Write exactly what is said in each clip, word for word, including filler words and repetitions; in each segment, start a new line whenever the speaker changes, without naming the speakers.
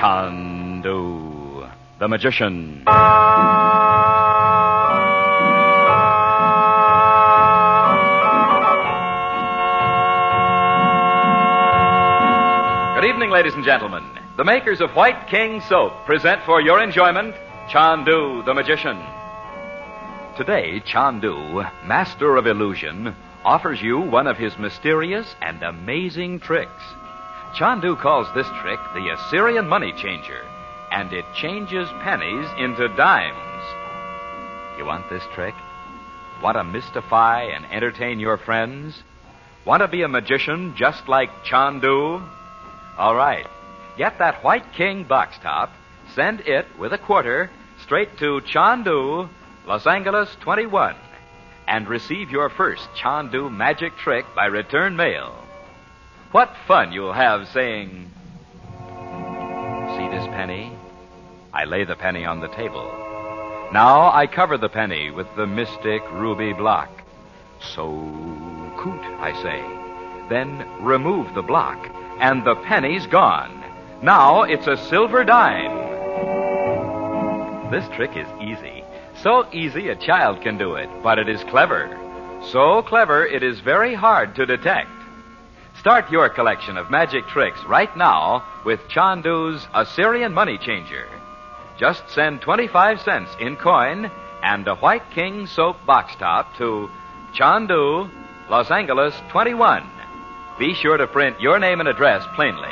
Chandu, the magician. Good evening, ladies and gentlemen. The makers of White King Soap present for your enjoyment Chandu, the magician. Today, Chandu, master of illusion, offers you one of his mysterious and amazing tricks. Chandu calls this trick the Assyrian money changer, and it changes pennies into dimes. You want this trick? Want to mystify and entertain your friends? Want to be a magician just like Chandu? All right. Get that White King box top, send it with a quarter straight to Chandu, Los Angeles twenty-one, and receive your first Chandu magic trick by return mail. What fun you'll have saying, "See this penny? I lay the penny on the table. Now I cover the penny with the mystic ruby block. So coot, I say. Then remove the block, and the penny's gone. Now it's a silver dime." This trick is easy. So easy a child can do it, but it is clever. So clever it is very hard to detect. Start your collection of magic tricks right now with Chandu's Assyrian money changer. Just send twenty-five cents in coin and a White King Soap box top to Chandu, Los Angeles twenty-one. Be sure to print your name and address plainly.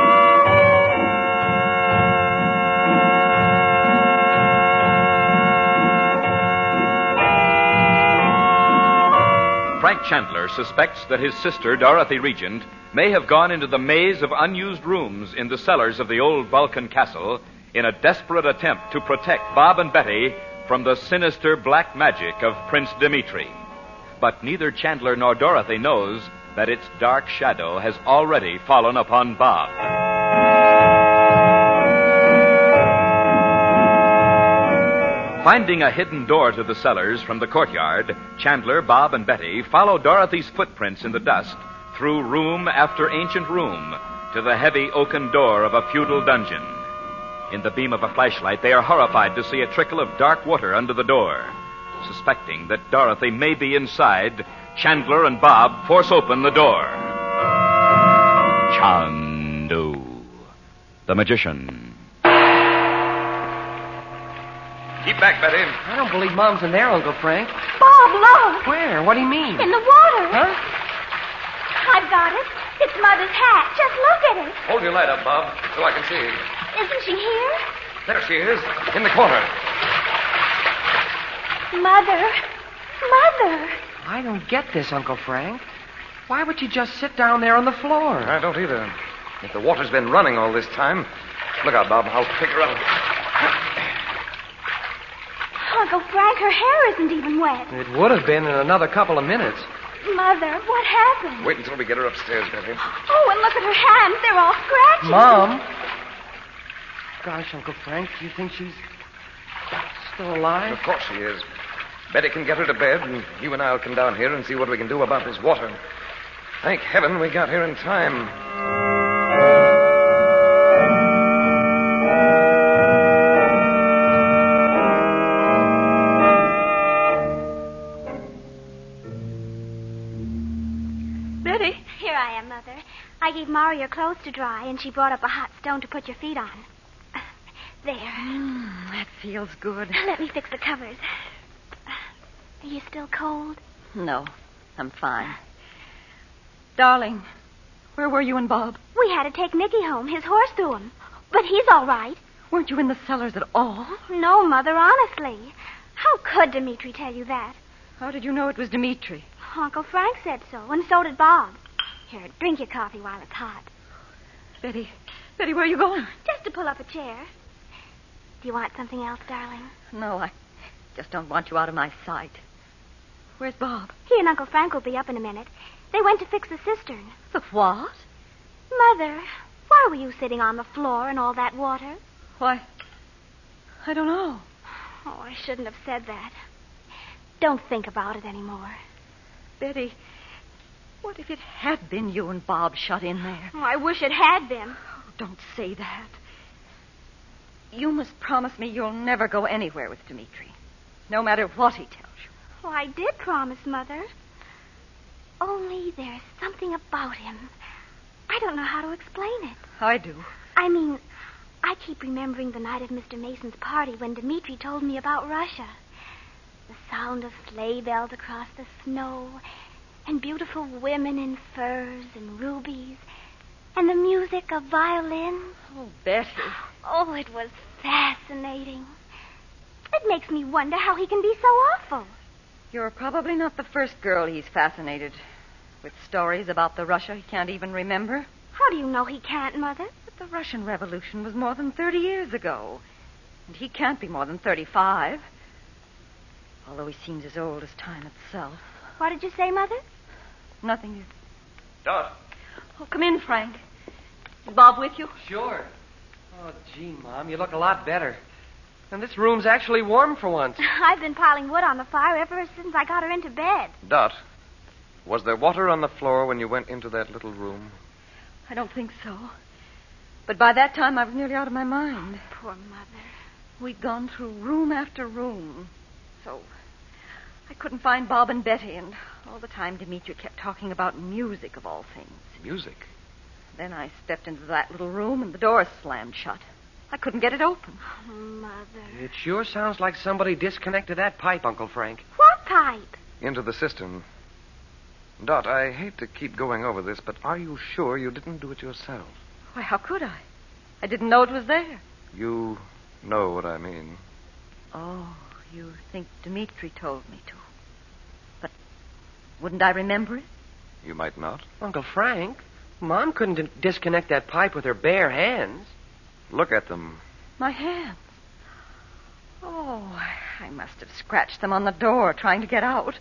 Frank Chandler suspects that his sister, Dorothy Regent, may have gone into the maze of unused rooms in the cellars of the old Vulcan castle in a desperate attempt to protect Bob and Betty from the sinister black magic of Prince Dimitri. But neither Chandler nor Dorothy knows that its dark shadow has already fallen upon Bob. Finding a hidden door to the cellars from the courtyard, Chandler, Bob, and Betty follow Dorothy's footprints in the dust through room after ancient room to the heavy oaken door of a feudal dungeon. In the beam of a flashlight, they are horrified to see a trickle of dark water under the door. Suspecting that Dorothy may be inside, Chandler and Bob force open the door. Chandu, the magician.
Keep back, Betty.
I don't believe Mom's in there, Uncle Frank.
Bob, look!
Where? What do you mean?
In the water.
Huh?
I've got it. It's Mother's hat. Just look at it.
Hold your light up, Bob, so I can see.
Isn't she here?
There she is, in the corner.
Mother. Mother.
I don't get this, Uncle Frank. Why would you just sit down there on the floor?
I don't either. If the water's been running all this time. Look out, Bob. I'll pick her up.
Uncle Frank, her hair isn't even wet.
It would have been in another couple of minutes.
Mother, what happened?
Wait until we get her upstairs, Betty.
Oh, and look at her hands. They're all scratchy.
Mom? Gosh, Uncle Frank, do you think she's still alive?
Of course she is. Betty can get her to bed, and you and I'll come down here and see what we can do about this water. Thank heaven we got here in time.
Betty? Here I am, Mother. I gave Mara your clothes to dry, and she brought up a hot stone to put your feet on. There.
Mm, that feels good.
Let me fix the covers. Are you still cold?
No, I'm fine. Darling, where were you and Bob?
We had to take Nicky home. His horse threw him. But he's all right.
Weren't you in the cellars at all?
No, Mother, honestly. How could Dimitri tell you that?
How did you know it was Dimitri?
Uncle Frank said so, and so did Bob. Here, drink your coffee while it's hot.
Betty, Betty, where are you going?
Just to pull up a chair. Do you want something else, darling?
No, I just don't want you out of my sight. Where's Bob?
He and Uncle Frank will be up in a minute. They went to fix the cistern.
The what?
Mother, why were you sitting on the floor in all that water?
Why, I don't know.
Oh, I shouldn't have said that. Don't think about it anymore.
Betty, what if it had been you and Bob shut in there?
Oh, I wish it had been.
Oh, don't say that. You must promise me you'll never go anywhere with Dmitri, no matter what he tells you.
Oh, I did promise, Mother. Only there's something about him. I don't know how to explain it.
I do.
I mean, I keep remembering the night of Mister Mason's party when Dmitri told me about Russia. The sound of sleigh bells across the snow, and beautiful women in furs and rubies, and the music of violins.
Oh, Betty.
Oh, it was fascinating. It makes me wonder how he can be so awful.
You're probably not the first girl he's fascinated with stories about the Russia he can't even remember.
How do you know he can't, Mother?
But the Russian Revolution was more than thirty years ago, and he can't be more than thirty-five, although he seems as old as time itself.
What did you say, Mother?
Nothing. You...
Dot.
Oh, come in, Frank. Is Bob with you?
Sure. Oh, gee, Mom, you look a lot better. And this room's actually warm for once.
I've been piling wood on the fire ever since I got her into bed.
Dot, was there water on the floor when you went into that little room?
I don't think so. But by that time, I was nearly out of my mind.
Poor Mother.
We'd gone through room after room. So I couldn't find Bob and Betty, and all the time Dmitri kept talking about music, of all things.
Music?
Then I stepped into that little room, and the door slammed shut. I couldn't get it open.
Oh, Mother.
It sure sounds like somebody disconnected that pipe, Uncle Frank.
What pipe?
Into the cistern. Dot, I hate to keep going over this, but are you sure you didn't do it yourself?
Why, how could I? I didn't know it was there.
You know what I mean.
Oh, you think Dmitri told me to. But wouldn't I remember it?
You might not.
Uncle Frank, Mom couldn't d- disconnect that pipe with her bare hands.
Look at them.
My hands. Oh, I must have scratched them on the door trying to get out.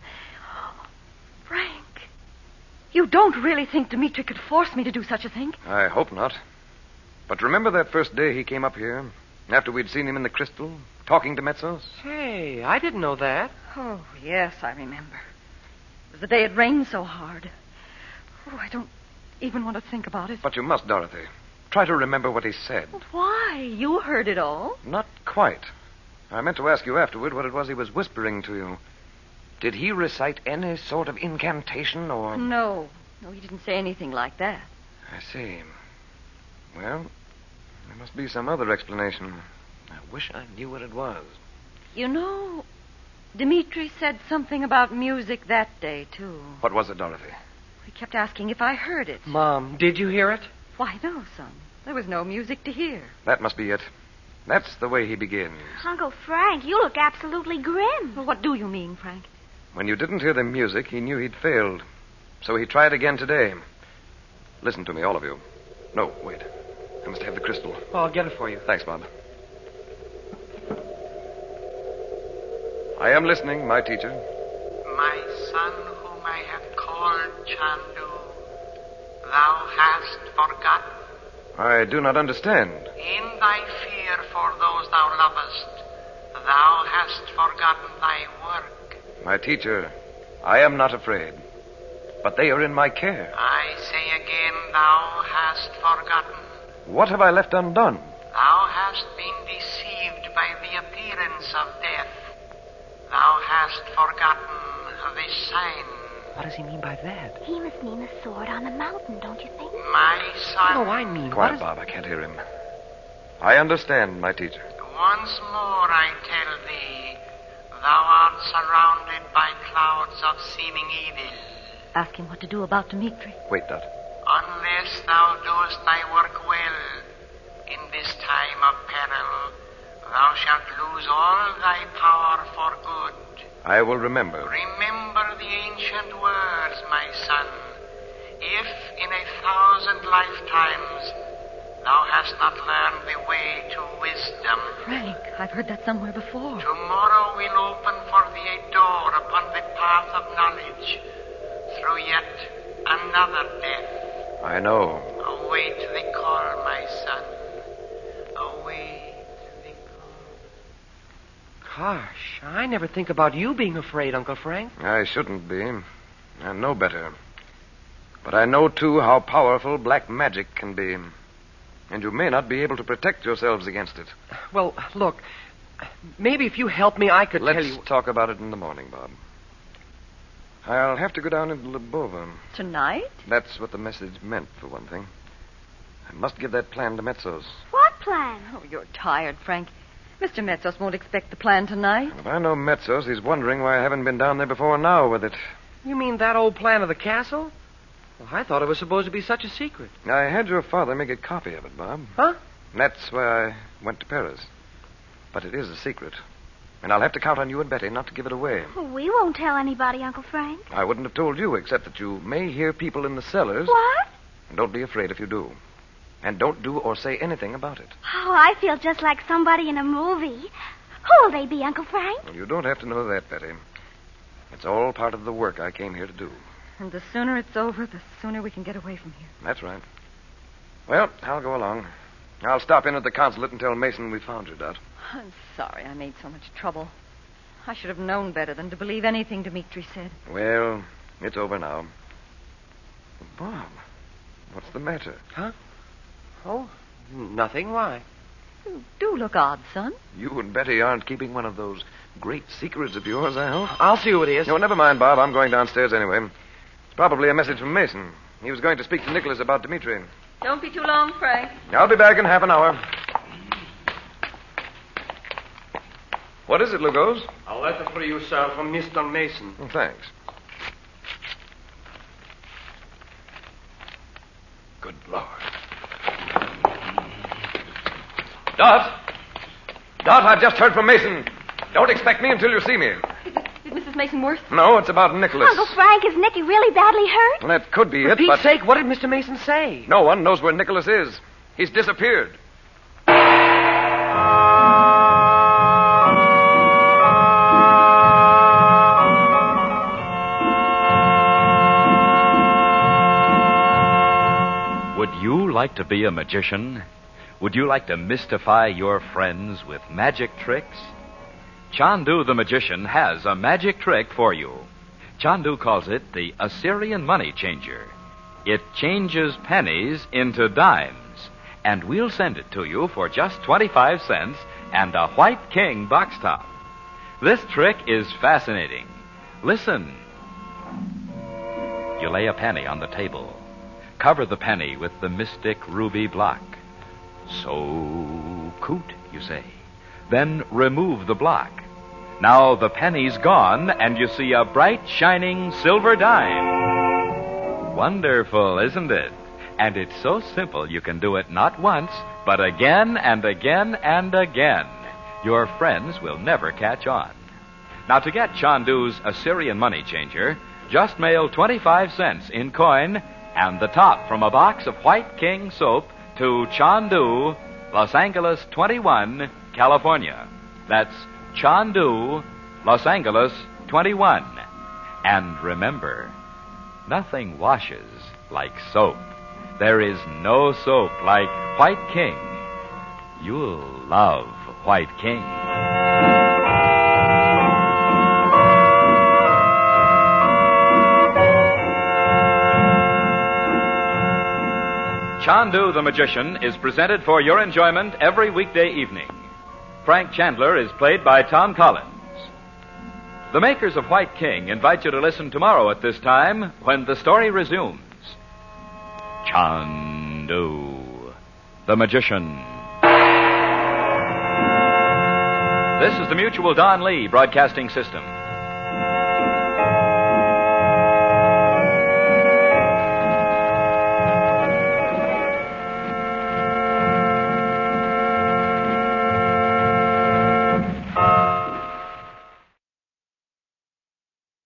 Frank, you don't really think Dmitri could force me to do such a thing?
I hope not. But remember that first day he came up here, after we'd seen him in the Crystal, talking to Metzos?
Hey, I didn't know that.
Oh, yes, I remember. It was the day it rained so hard. Oh, I don't even want to think about it.
But you must, Dorothy. Try to remember what he said.
But why? You heard it all.
Not quite. I meant to ask you afterward what it was he was whispering to you. Did he recite any sort of incantation or...
No. No, he didn't say anything like that.
I see. Well, there must be some other explanation. I wish I knew what it was.
You know, Dmitri said something about music that day, too.
What was it, Dorothy?
He kept asking if I heard it.
Mom, did you hear it?
Why, no, son. There was no music to hear.
That must be it. That's the way he begins.
Uncle Frank, you look absolutely grim.
Well, what do you mean, Frank?
When you didn't hear the music, he knew he'd failed. So he tried again today. Listen to me, all of you. No, wait. I must have the crystal.
Oh, I'll get it for you.
Thanks, Bob. I am listening, my teacher.
My son, whom I have called Chandu, thou hast forgotten.
I do not understand.
In thy fear for those thou lovest, thou hast forgotten thy work.
My teacher, I am not afraid. But they are in my care.
I say again, thou hast forgotten.
What have I left undone?
Thou hast been deceived by the appearance of death. Thou hast forgotten the sign.
What does he mean by that?
He must mean the sword on the mountain, don't you think?
My son.
No, I mean...
Quiet,
what is...
Bob. I can't hear him. I understand, my teacher.
Once more I tell thee, thou art surrounded by clouds of seeming evil.
Ask him what to do about Dmitri.
Wait, Dot.
Unless thou doest thy work well, in this time of peril, thou shalt lose all thy power for good.
I will remember.
Remember the ancient words, my son. If in a thousand lifetimes thou hast not learned the way to wisdom,
Frank, I've heard that somewhere before.
tomorrow will open for thee a door upon the path of knowledge through yet another death.
I know.
Await the call, my son. Await the call.
Gosh, I never think about you being afraid, Uncle Frank.
I shouldn't be. I know better. But I know, too, how powerful black magic can be. and you may not be able to protect yourselves against it.
Well, look, maybe if you help me, I could
Let's
tell you...
talk about it in the morning, Bob. I'll have to go down into Lubova.
Tonight?
That's what the message meant, for one thing. I must give that plan to Metzos.
What plan?
Oh, you're tired, Frank. Mister Metzos won't expect the plan tonight.
If I know Metzos, he's wondering why I haven't been down there before now with it.
You mean that old plan of the castle? Well, I thought it was supposed to be such a secret.
I had your father make a copy of it, Bob.
Huh?
That's why I went to Paris. But it is a secret. And I'll have to count on you and Betty not to give it away.
We won't tell anybody, Uncle Frank.
I wouldn't have told you, except that you may hear people in the cellars.
What?
And don't be afraid if you do. And don't do or say anything about it.
Oh, I feel just like somebody in a movie. Who'll they be, Uncle Frank?
Well, you don't have to know that, Betty. It's all part of the work I came here to do.
And the sooner it's over, the sooner we can get away from here.
That's right. Well, I'll go along. I'll stop in at the consulate and tell Mason we found you, Dot.
I'm sorry I made so much trouble. I should have known better than to believe anything Dimitri said.
Well, it's over now. Bob, what's the matter?
Huh? Oh, nothing. Why?
You do look odd, son.
You and Betty aren't keeping one of those great secrets of yours, I hope?
I'll see who it is.
No, never mind, Bob. I'm going downstairs anyway. It's probably a message from Mason. He was going to speak to Nicholas about Dimitri.
Don't be too long, Frank.
I'll be back in half an hour. What is it, Lugos?
A letter for you, sir, from Mister Mason.
Oh, thanks. Good Lord. Dot! Dot, I've just heard from Mason. Don't expect me until you see me.
Is, it, is Missus Mason worse?
No, it's about Nicholas.
Uncle Frank, is Nicky really badly hurt?
Well, that could be
For
it,
Pete's
but...
sake, what did Mister Mason say?
No one knows where Nicholas is. He's disappeared.
Would you like to be a magician? Would you like to mystify your friends with magic tricks? Chandu the magician has a magic trick for you. Chandu calls it the Assyrian money changer. It changes pennies into dimes, and we'll send it to you for just twenty-five cents and a white king box top. This trick is fascinating. Listen. You lay a penny on the table. Cover the penny with the mystic ruby block. So coot, you say. Then remove the block. Now the penny's gone, and you see a bright, shining silver dime. Wonderful, isn't it? And it's so simple you can do it not once, but again and again and again. Your friends will never catch on. Now, to get Chandu's Assyrian money changer, just mail twenty-five cents in coin and the top from a box of White King soap to Chandu, Los Angeles twenty-one, California. That's Chandu, Los Angeles twenty-one. And remember, nothing washes like soap. There is no soap like White King. You'll love White King. Chandu the Magician is presented for your enjoyment every weekday evening. Frank Chandler is played by Tom Collins. The makers of White King invite you to listen tomorrow at this time when the story resumes. Chandu the Magician. This is the Mutual Don Lee Broadcasting System.